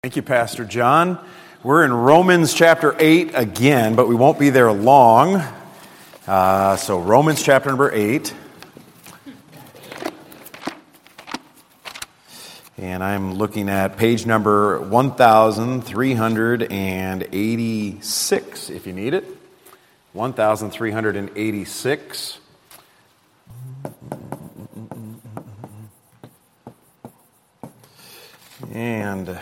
Thank you, Pastor John. We're in Romans chapter 8 again, but we won't be there long. So Romans chapter number 8. And I'm looking at page number 1386, if you need it. 1386. And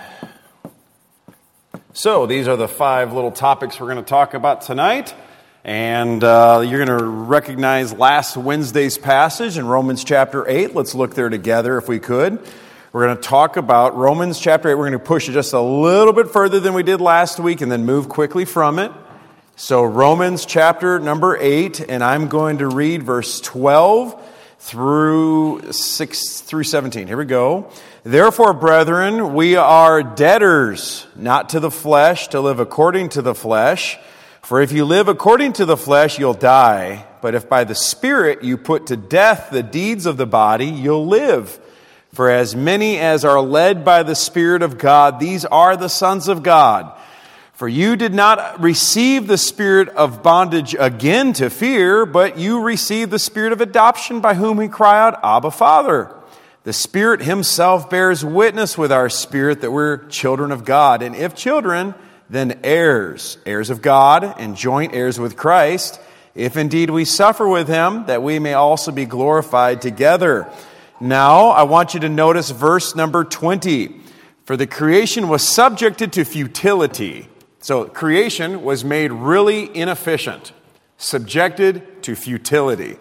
so these are the 5 little topics we're going to talk about tonight. And you're going to recognize last Wednesday's passage in Romans chapter 8. Let's look there together if we could. We're going to talk about Romans chapter 8. We're going to push it just a little bit further than we did last week and then move quickly from it. So Romans chapter number 8, and I'm going to read verse 12 through 17. Here we go. Therefore, brethren, we are debtors, not to the flesh, to live according to the flesh. For if you live according to the flesh, you'll die. But if by the Spirit you put to death the deeds of the body, you'll live. For as many as are led by the Spirit of God, these are the sons of God. For you did not receive the spirit of bondage again to fear, but you received the spirit of adoption by whom we cry out, Abba, Father. The Spirit Himself bears witness with our spirit that we're children of God. And if children, then heirs, heirs of God and joint heirs with Christ, if indeed we suffer with Him, that we may also be glorified together. Now, I want you to notice verse number 20. For the creation was subjected to futility. So creation was made really inefficient, subjected to futility.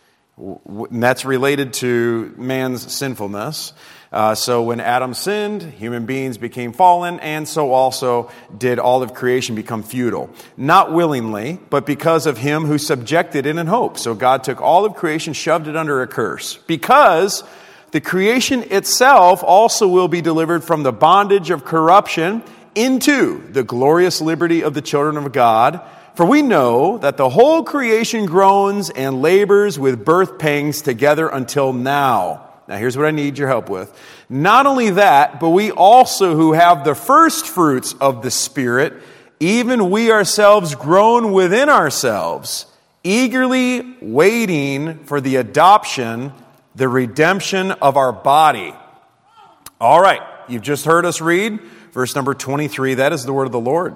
And that's related to man's sinfulness. So when Adam sinned, human beings became fallen, and so also did all of creation become futile. Not willingly, but because of Him who subjected it in hope. So God took all of creation, shoved it under a curse. Because the creation itself also will be delivered from the bondage of corruption into the glorious liberty of the children of God. For we know that the whole creation groans and labors with birth pangs together until now. Now here's what I need your help with. Not only that, but we also who have the first fruits of the Spirit, even we ourselves groan within ourselves, eagerly waiting for the adoption, the redemption of our body. All right, you've just heard us read verse number 23. That is the word of the Lord.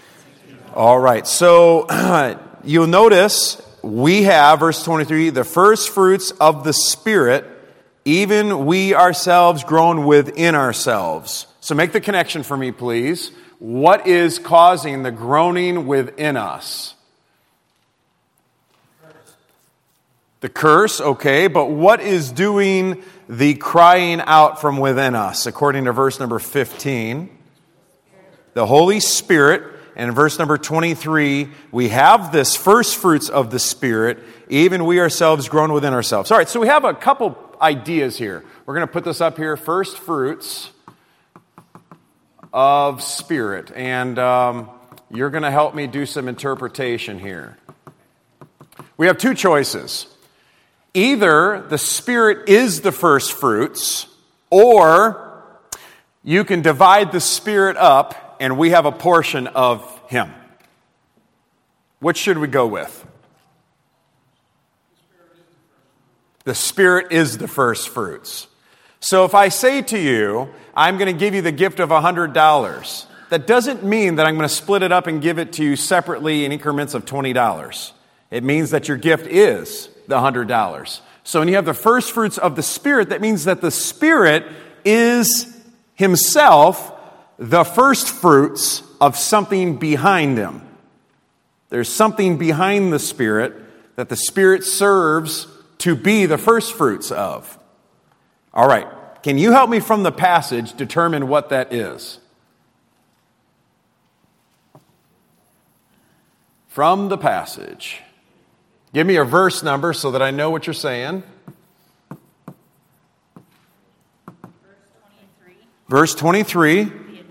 All right, so you'll notice we have, verse 23, the first fruits of the Spirit, even we ourselves groan within ourselves. So make the connection for me, please. What is causing the groaning within us? The curse, okay, but what is doing the crying out from within us, according to verse number 15? The Holy Spirit. And in verse number 23, we have this first fruits of the Spirit, even we ourselves groan within ourselves. All right, so we have a couple ideas here. We're going to put this up here, first fruits of Spirit. And you're going to help me do some interpretation here. We have 2 choices. Either the Spirit is the first fruits, or you can divide the Spirit up and we have a portion of Him. Which should we go with? The Spirit is the first fruits. So if I say to you, I'm going to give you the gift of $100, that doesn't mean that I'm going to split it up and give it to you separately in increments of $20. It means that your gift is the $100. So when you have the first fruits of the Spirit, that means that the Spirit is Himself the first fruits of something behind Him. There's something behind the Spirit that the Spirit serves to be the first fruits of. All right. Can you help me from the passage determine what that is? From the passage. Give me a verse number so that I know what you're saying. Verse 23.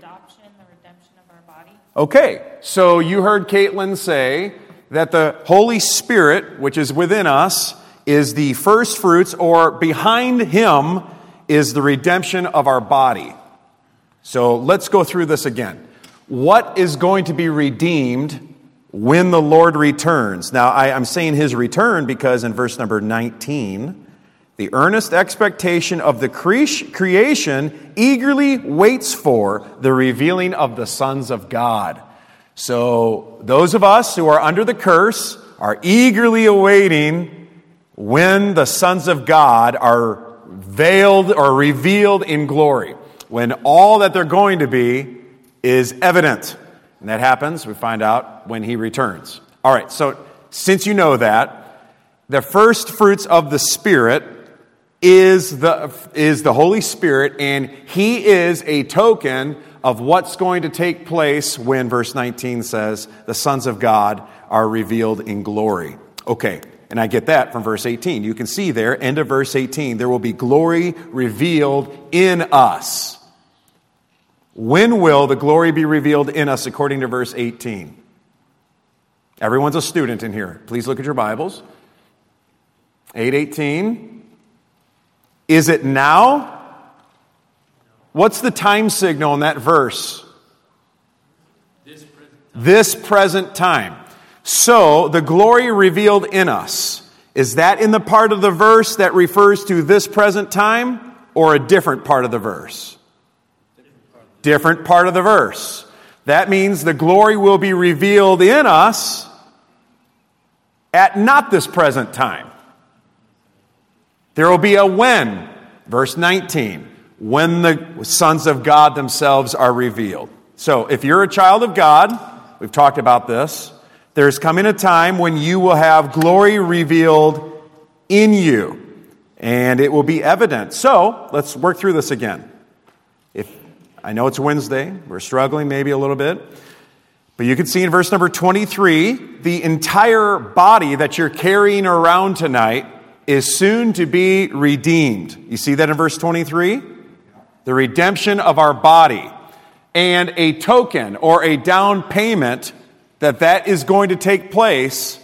Okay, so you heard Caitlin say that the Holy Spirit, which is within us, is the first fruits, or behind Him is the redemption of our body. So let's go through this again. What is going to be redeemed when the Lord returns? Now, I'm saying his return because in verse number 19, the earnest expectation of the creation eagerly waits for the revealing of the sons of God. So those of us who are under the curse are eagerly awaiting when the sons of God are veiled or revealed in glory, when all that they're going to be is evident. And that happens, we find out, when he returns. All right, so since you know that, the first fruits of the Spirit is the Holy Spirit, and he is a token of what's going to take place when verse 19 says the sons of God are revealed in glory. Okay, and I get that from verse 18. You can see there, end of verse 18, there will be glory revealed in us. When will the glory be revealed in us according to verse 18? Everyone's a student in here. Please look at your Bibles. 8:18. Is it now? What's the time signal in that verse? This present time. So, the glory revealed in us, is that in the part of the verse that refers to this present time, or a different part of the verse? Different part of the verse. That means the glory will be revealed in us at not this present time. There will be a when, verse 19, when the sons of God themselves are revealed. So if you're a child of God, we've talked about this, there's coming a time when you will have glory revealed in you, and it will be evident. So let's work through this again. I know it's Wednesday, we're struggling maybe a little bit, but you can see in verse number 23, the entire body that you're carrying around tonight is soon to be redeemed. You see that in verse 23? The redemption of our body. And a token or a down payment that is going to take place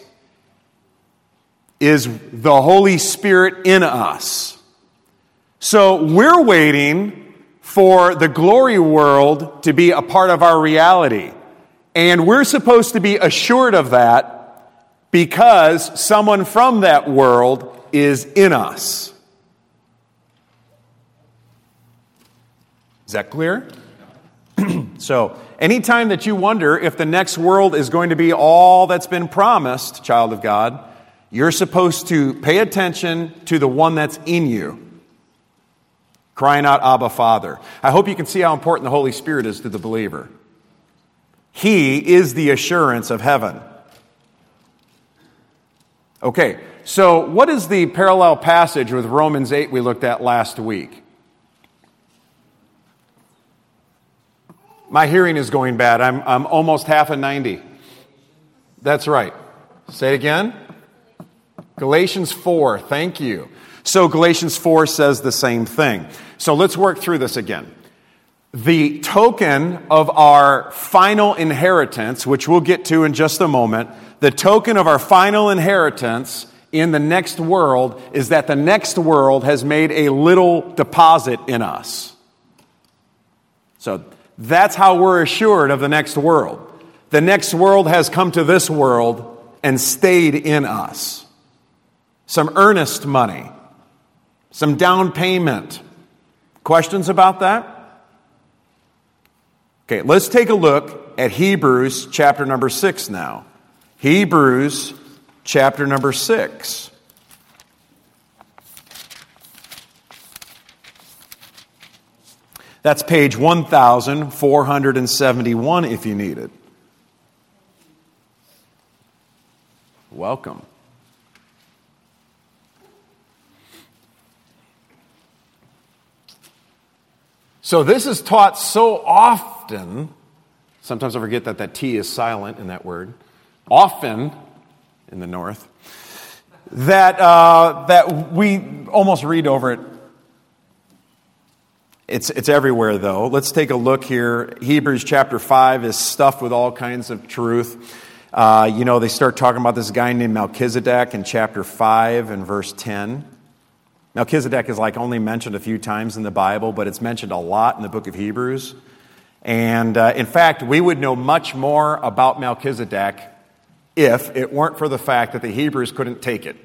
is the Holy Spirit in us. So we're waiting for the glory world to be a part of our reality. And we're supposed to be assured of that because someone from that world is in us. Is that clear? So, anytime that you wonder if the next world is going to be all that's been promised, child of God, you're supposed to pay attention to the one that's in you. Crying out, Abba, Father. I hope you can see how important the Holy Spirit is to the believer. He is the assurance of heaven. Okay, so what is the parallel passage with Romans 8 we looked at last week? My hearing is going bad. I'm almost half a 90. That's right. Say it again. Galatians 4. Thank you. So Galatians 4 says the same thing. So let's work through this again. The token of our final inheritance, which we'll get to in just a moment, the token of our final inheritance in the next world is that the next world has made a little deposit in us. So that's how we're assured of the next world. The next world has come to this world and stayed in us. Some earnest money, some down payment. Questions about that? Okay, let's take a look at Hebrews chapter number 6 now. Hebrews chapter number 6. That's page 1471 if you need it. Welcome. So this is taught so often, sometimes I forget that T is silent in that word, often in the north, that we almost read over it. It's everywhere, though. Let's take a look here. Hebrews chapter 5 is stuffed with all kinds of truth. They start talking about this guy named Melchizedek in chapter 5 and verse 10. Melchizedek is only mentioned a few times in the Bible, but it's mentioned a lot in the book of Hebrews. And in fact, we would know much more about Melchizedek if it weren't for the fact that the Hebrews couldn't take it.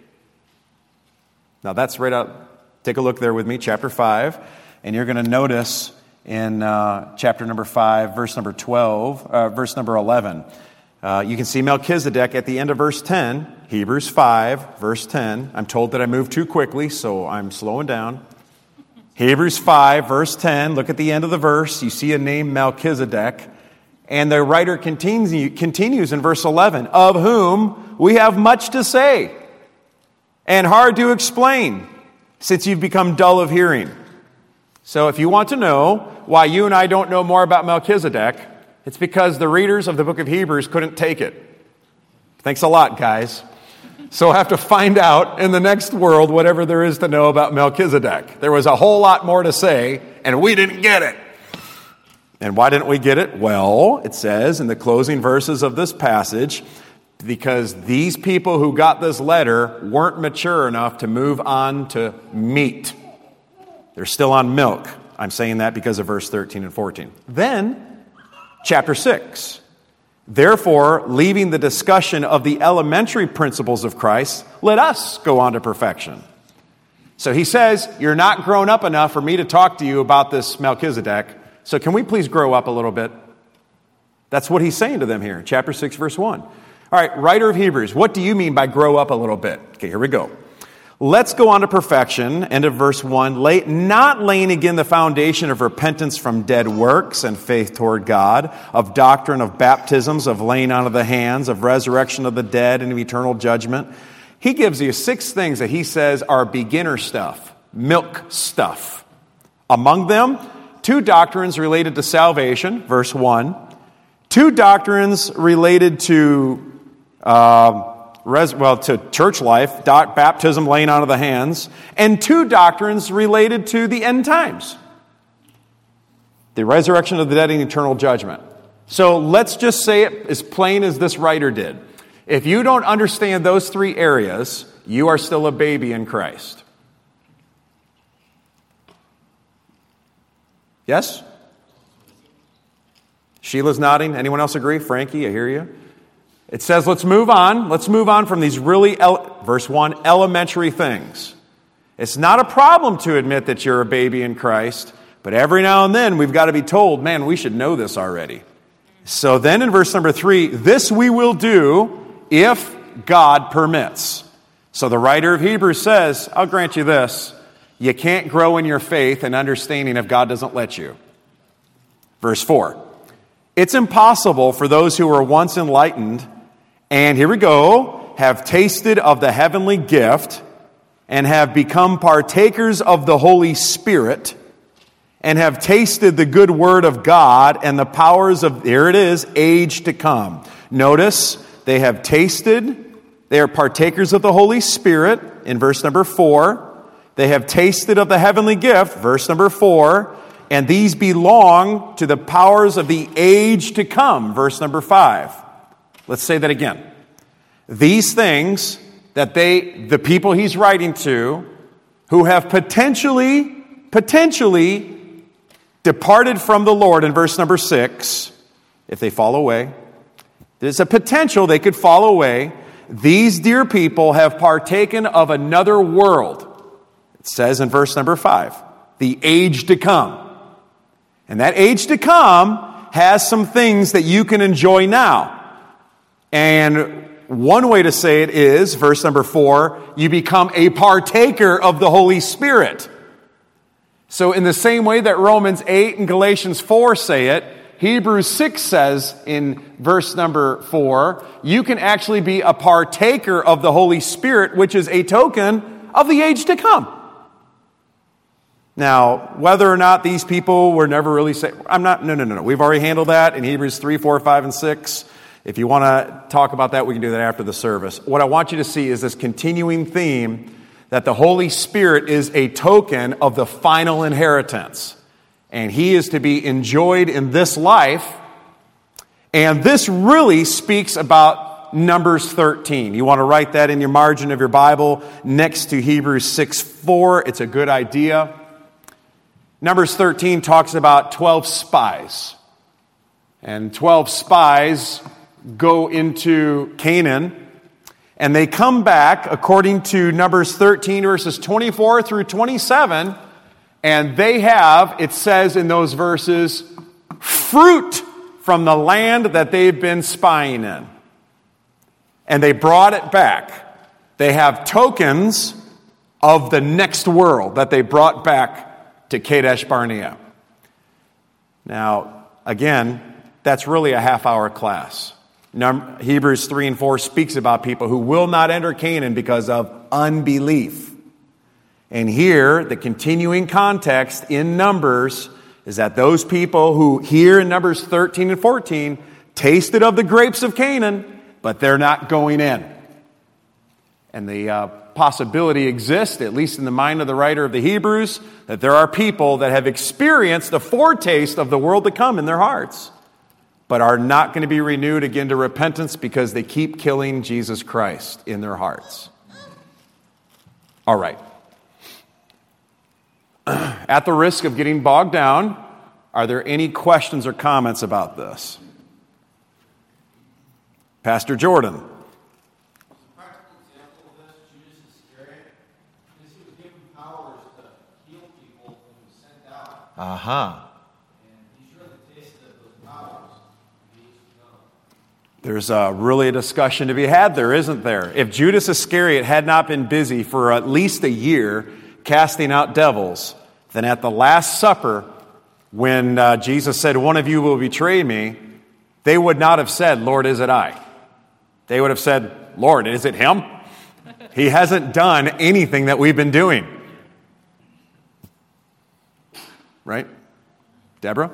Now that's right out. Take a look there with me, chapter 5. And you're going to notice in chapter number 5, verse number verse number 11. You can see Melchizedek at the end of verse 10, Hebrews 5, verse 10. I'm told that I moved too quickly, so I'm slowing down. Hebrews 5, verse 10, look at the end of the verse. You see a name Melchizedek. And the writer continues in verse 11, of whom we have much to say and hard to explain, since you've become dull of hearing. So if you want to know why you and I don't know more about Melchizedek, it's because the readers of the book of Hebrews couldn't take it. Thanks a lot, guys. So we'll have to find out in the next world whatever there is to know about Melchizedek. There was a whole lot more to say, and we didn't get it. And why didn't we get it? Well, it says in the closing verses of this passage, because these people who got this letter weren't mature enough to move on to meat. They're still on milk. I'm saying that because of verse 13 and 14. Then, chapter 6. Therefore, leaving the discussion of the elementary principles of Christ, let us go on to perfection. So he says, you're not grown up enough for me to talk to you about this Melchizedek, so can we please grow up a little bit? That's what he's saying to them here, chapter 6, verse 1. All right, writer of Hebrews, what do you mean by grow up a little bit? Okay, here we go. Let's go on to perfection, end of verse 1. Not laying again the foundation of repentance from dead works and faith toward God, of doctrine of baptisms, of laying on of the hands, of resurrection of the dead, and of eternal judgment. He gives you 6 things that he says are beginner stuff, milk stuff. Among them, 2 doctrines related to salvation, verse 1. 2 doctrines related to to church life, baptism, laying on of the hands, and 2 doctrines related to the end times. The resurrection of the dead and eternal judgment. So let's just say it as plain as this writer did. If you don't understand those 3 areas, you are still a baby in Christ. Yes? Sheila's nodding. Anyone else agree? Frankie, I hear you. It says, let's move on. Let's move on from these really, verse 1, elementary things. It's not a problem to admit that you're a baby in Christ, but every now and then we've got to be told, man, we should know this already. So then in verse number 3, this we will do if God permits. So the writer of Hebrews says, I'll grant you this, you can't grow in your faith and understanding if God doesn't let you. Verse 4, it's impossible for those who were once enlightened and here we go, have tasted of the heavenly gift and have become partakers of the Holy Spirit and have tasted the good word of God and the powers of, here it is, age to come. Notice, they have tasted, they are partakers of the Holy Spirit in verse number 4. They have tasted of the heavenly gift, verse number 4, and these belong to the powers of the age to come, verse number 5. Let's say that again. These things that the people he's writing to, who have potentially departed from the Lord in verse number 6, if they fall away, there's a potential they could fall away. These dear people have partaken of another world. It says in verse number 5, the age to come. And that age to come has some things that you can enjoy now. And one way to say it is, verse number 4, you become a partaker of the Holy Spirit. So in the same way that Romans 8 and Galatians 4 say it, Hebrews 6 says in verse number 4, you can actually be a partaker of the Holy Spirit, which is a token of the age to come. Now, whether or not these people were never really saved, no. We've already handled that in Hebrews 3, 4, 5, and 6. If you want to talk about that, we can do that after the service. What I want you to see is this continuing theme that the Holy Spirit is a token of the final inheritance. And He is to be enjoyed in this life. And this really speaks about Numbers 13. You want to write that in your margin of your Bible next to Hebrews 6:4. It's a good idea. Numbers 13 talks about 12 spies. And 12 spies go into Canaan. And they come back, according to Numbers 13, verses 24 through 27, and they have, it says in those verses, fruit from the land that they've been spying in. And they brought it back. They have tokens of the next world that they brought back to Kadesh Barnea. Now, again, that's really a half-hour class. Hebrews 3 and 4 speaks about people who will not enter Canaan because of unbelief. And here, the continuing context in Numbers is that those people who, here in Numbers 13 and 14, tasted of the grapes of Canaan, but they're not going in. And the possibility exists, at least in the mind of the writer of the Hebrews, that there are people that have experienced a foretaste of the world to come in their hearts, but are not going to be renewed again to repentance because they keep killing Jesus Christ in their hearts. All right. At the risk of getting bogged down, are there any questions or comments about this? Pastor Jordan. A practical example of this, Judas Iscariot, is he was given powers to heal people when he was sent out. And he surely tasted those powers. There's really a discussion to be had there, isn't there? If Judas Iscariot had not been busy for at least a year casting out devils, then at the Last Supper, when Jesus said, "One of you will betray me," they would not have said, "Lord, is it I?" They would have said, "Lord, is it him? He hasn't done anything that we've been doing." Right? Deborah?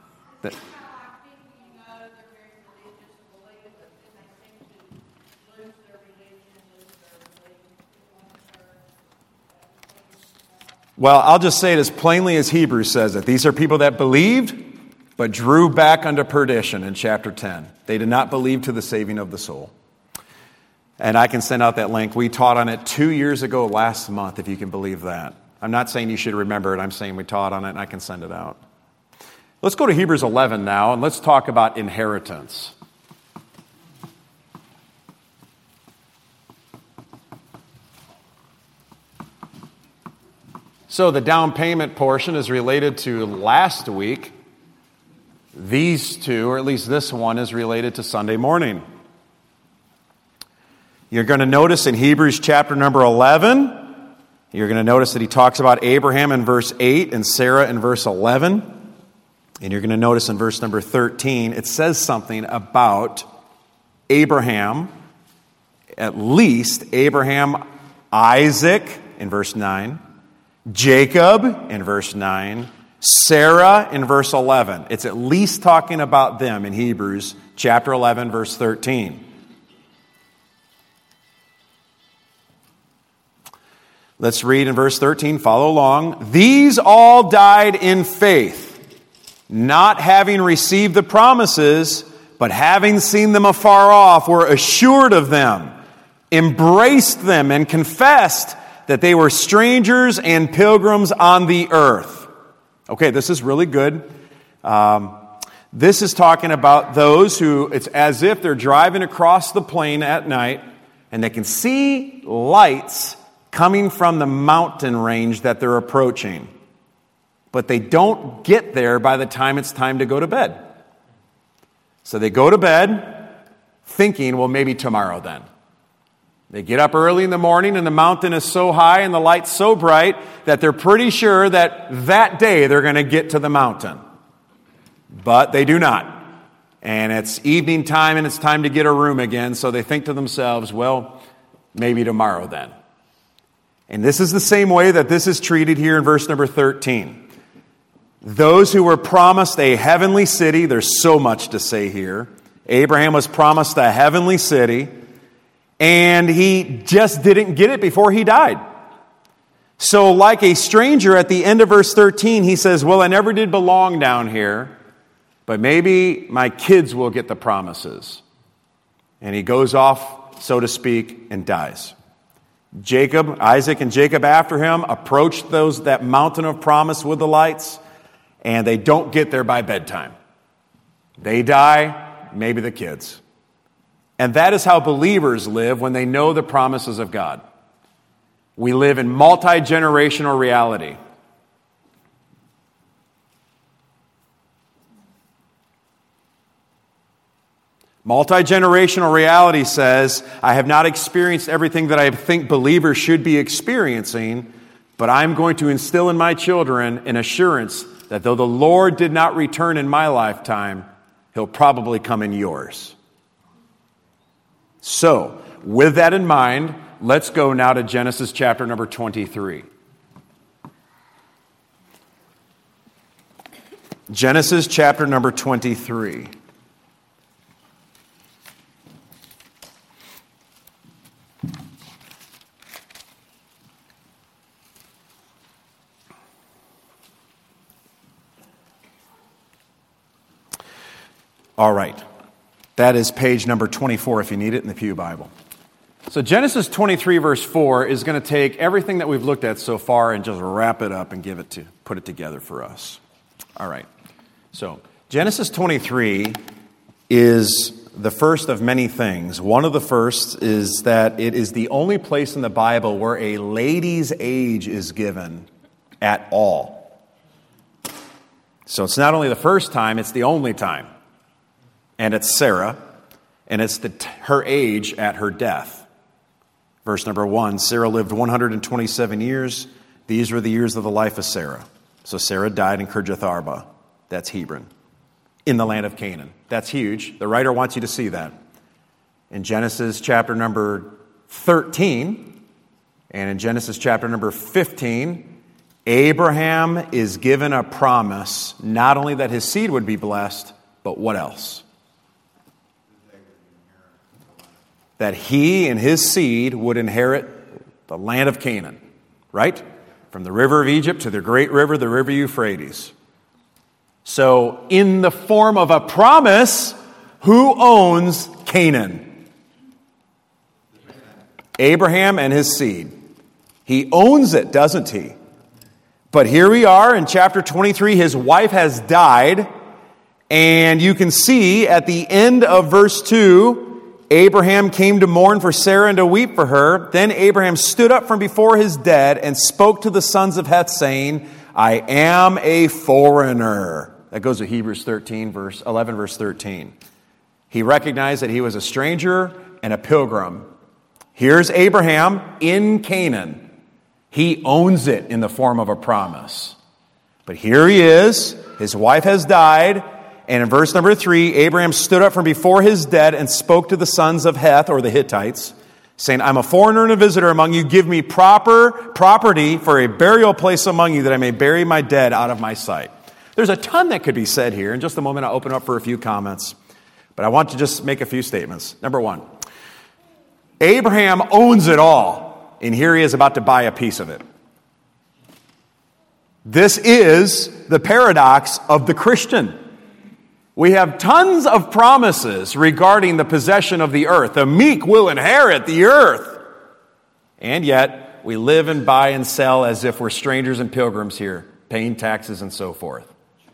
Well, I'll just say it as plainly as Hebrews says it. These are people that believed, but drew back unto perdition in chapter 10. They did not believe to the saving of the soul. And I can send out that link. We taught on it 2 years ago last month, if you can believe that. I'm not saying you should remember it. I'm saying we taught on it, and I can send it out. Let's go to Hebrews 11 now, and let's talk about inheritance. So the down payment portion is related to last week. These two, or at least this one, is related to Sunday morning. You're going to notice in Hebrews chapter number 11, you're going to notice that he talks about Abraham in verse 8 and Sarah in verse 11. And you're going to notice in verse number 13, it says something about Abraham, at least Abraham, Isaac in verse 9, Jacob in verse 9, Sarah in verse 11. It's at least talking about them in Hebrews chapter 11, verse 13. Let's read in verse 13, follow along. These all died in faith, not having received the promises, but having seen them afar off, were assured of them, embraced them, and confessed that they were strangers and pilgrims on the earth. Okay, this is really good. This is talking about those who, it's as if they're driving across the plain at night, and they can see lights coming from the mountain range that they're approaching. But they don't get there by the time it's time to go to bed. So they go to bed thinking, well, maybe tomorrow then. They get up early in the morning and the mountain is so high and the light's so bright that they're pretty sure that day they're going to get to the mountain. But they do not. And it's evening time and it's time to get a room again. So they think to themselves, well, maybe tomorrow then. And this is the same way that this is treated here in verse number 13. Those who were promised a heavenly city, there's so much to say here. Abraham was promised a heavenly city, and he just didn't get it before he died. So like a stranger at the end of verse 13, he says, well, I never did belong down here, but maybe my kids will get the promises. And he goes off, so to speak, and dies. Isaac and Jacob after him approached that mountain of promise with the lights, and they don't get there by bedtime. They die, maybe the kids. And that is how believers live when they know the promises of God. We live in multi-generational reality. Multi-generational reality says, I have not experienced everything that I think believers should be experiencing, but I'm going to instill in my children an assurance that though the Lord did not return in my lifetime, He'll probably come in yours. So, with that in mind, let's go now to Genesis chapter number 23. Genesis chapter number 23. All right. That is page number 24 if you need it in the Pew Bible. So Genesis 23 verse 4 is going to take everything that we've looked at so far and just wrap it up and put it together for us. All right. So Genesis 23 is the first of many things. One of the first is that it is the only place in the Bible where a lady's age is given at all. So it's not only the first time, it's the only time. And it's Sarah, and it's her age at her death. Verse number 1, Sarah lived 127 years. These were the years of the life of Sarah. So Sarah died in Kirjath Arba. That's Hebron. In the land of Canaan. That's huge. The writer wants you to see that. In Genesis chapter number 13, and in Genesis chapter number 15, Abraham is given a promise, not only that his seed would be blessed, but what else? That he and his seed would inherit the land of Canaan, right? From the river of Egypt to the great river, the river Euphrates. So, in the form of a promise, who owns Canaan? Abraham and his seed. He owns it, doesn't he? But here we are in chapter 23. His wife has died, and you can see at the end of verse 2, Abraham came to mourn for Sarah and to weep for her. Then Abraham stood up from before his dead and spoke to the sons of Heth, saying, I am a foreigner. That goes to Hebrews 11, verse 13. He recognized that he was a stranger and a pilgrim. Here's Abraham in Canaan. He owns it in the form of a promise. But here he is. His wife has died. And in verse number 3, Abraham stood up from before his dead and spoke to the sons of Heth, or the Hittites, saying, I'm a foreigner and a visitor among you. Give me proper property for a burial place among you, that I may bury my dead out of my sight. There's a ton that could be said here. In just a moment, I'll open up for a few comments. But I want to just make a few statements. Number 1, Abraham owns it all. And here he is about to buy a piece of it. This is the paradox of the Christian. We have tons of promises regarding the possession of the earth. The meek will inherit the earth. And yet, we live and buy and sell as if we're strangers and pilgrims here, paying taxes and so forth.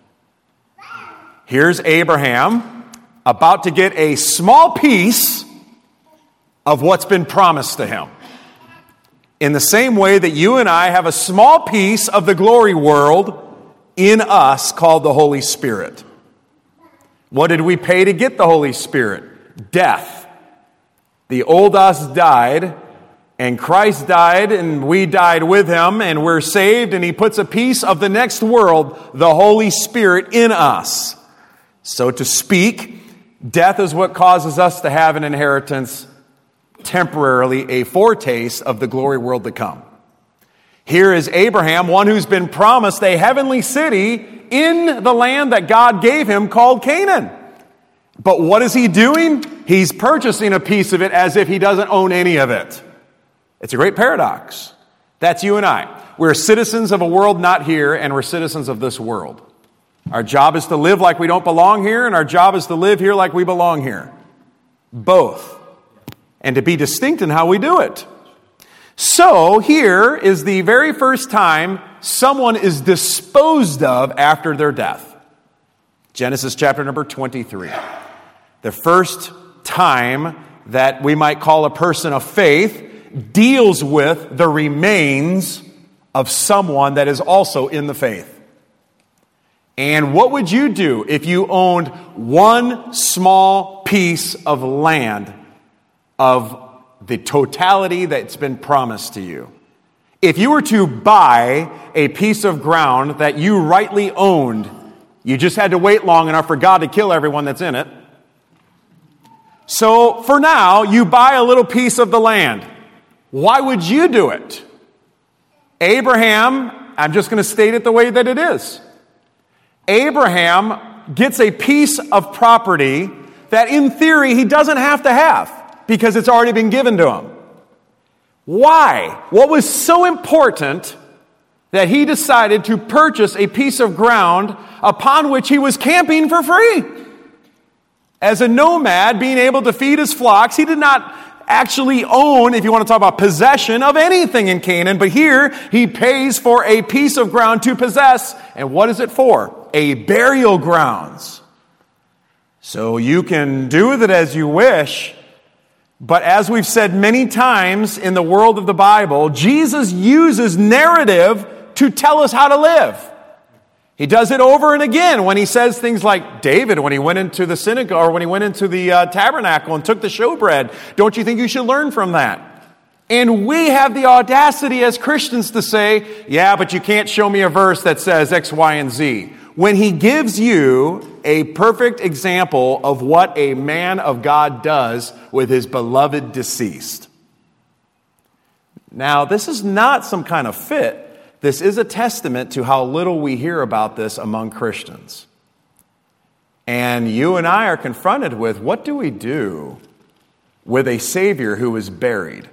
Here's Abraham about to get a small piece of what's been promised to him. In the same way that you and I have a small piece of the glory world in us called the Holy Spirit. What did we pay to get the Holy Spirit? Death. The old us died, and Christ died, and we died with him, and we're saved, and he puts a piece of the next world, the Holy Spirit, in us. So to speak, death is what causes us to have an inheritance, temporarily a foretaste of the glory world to come. Here is Abraham, one who's been promised a heavenly city in the land that God gave him called Canaan. But what is he doing? He's purchasing a piece of it as if he doesn't own any of it. It's a great paradox. That's you and I. We're citizens of a world not here, and we're citizens of this world. Our job is to live like we don't belong here, and our job is to live here like we belong here. Both. And to be distinct in how we do it. So here is the very first time someone is disposed of after their death. Genesis chapter number 23. The first time that we might call a person of faith deals with the remains of someone that is also in the faith. And what would you do if you owned one small piece of land of the totality that's been promised to you? If you were to buy a piece of ground that you rightly owned, you just had to wait long enough for God to kill everyone that's in it. So for now, you buy a little piece of the land. Why would you do it? Abraham, I'm just going to state it the way that it is. Abraham gets a piece of property that in theory he doesn't have to have because it's already been given to him. Why? What was so important that he decided to purchase a piece of ground upon which he was camping for free? As a nomad, being able to feed his flocks, he did not actually own, if you want to talk about possession, of anything in Canaan. But here, he pays for a piece of ground to possess. And what is it for? A burial grounds. So you can do with it as you wish. But as we've said many times in the world of the Bible, Jesus uses narrative to tell us how to live. He does it over and again when he says things like David, when he went into the synagogue, or when he went into the tabernacle and took the showbread. Don't you think you should learn from that? And we have the audacity as Christians to say, yeah, but you can't show me a verse that says X, Y, and Z. When he gives you a perfect example of what a man of God does with his beloved deceased. Now, this is not some kind of fit. This is a testament to how little we hear about this among Christians. And you and I are confronted with, what do we do with a Savior who is buried?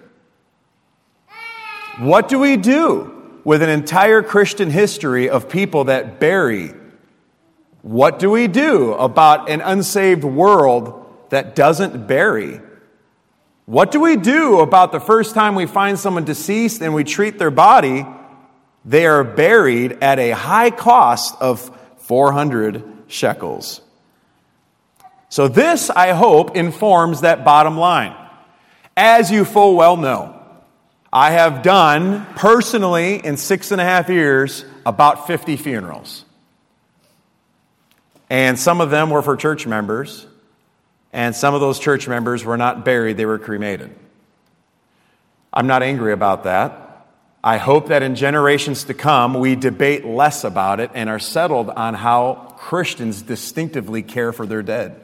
What do we do with an entire Christian history of people that bury? What do we do about an unsaved world that doesn't bury? What do we do about the first time we find someone deceased and we treat their body? They are buried at a high cost of 400 shekels. So this, I hope, informs that bottom line. As you full well know, I have done personally in 6.5 years about 50 funerals. And some of them were for church members, and some of those church members were not buried, they were cremated. I'm not angry about that. I hope that in generations to come, we debate less about it and are settled on how Christians distinctively care for their dead.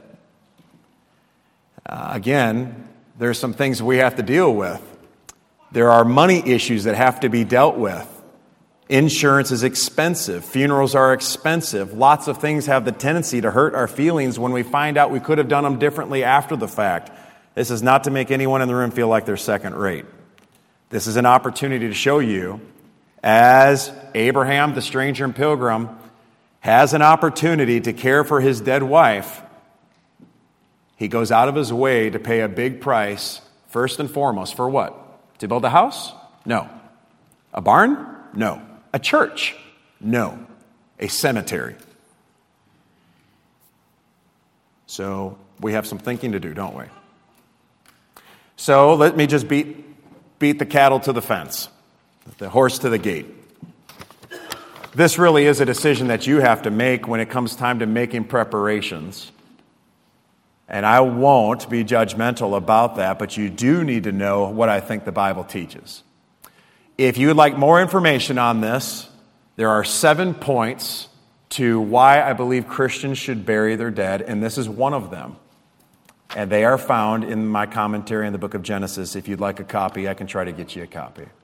Again, there's some things we have to deal with. There are money issues that have to be dealt with. Insurance is expensive. Funerals are expensive. Lots of things have the tendency to hurt our feelings when we find out we could have done them differently after the fact. This is not to make anyone in the room feel like they're second rate. This is an opportunity to show you, as Abraham, the stranger and pilgrim, has an opportunity to care for his dead wife, he goes out of his way to pay a big price, first and foremost, for what? To build a house? No. A barn? No. A church? No. A cemetery. So we have some thinking to do, don't we? So let me just beat the cattle to the fence, the horse to the gate. This really is a decision that you have to make when it comes time to making preparations. And I won't be judgmental about that, but you do need to know what I think the Bible teaches. If you would like more information on this, there are 7 points to why I believe Christians should bury their dead, and this is one of them. And they are found in my commentary in the book of Genesis. If you'd like a copy, I can try to get you a copy.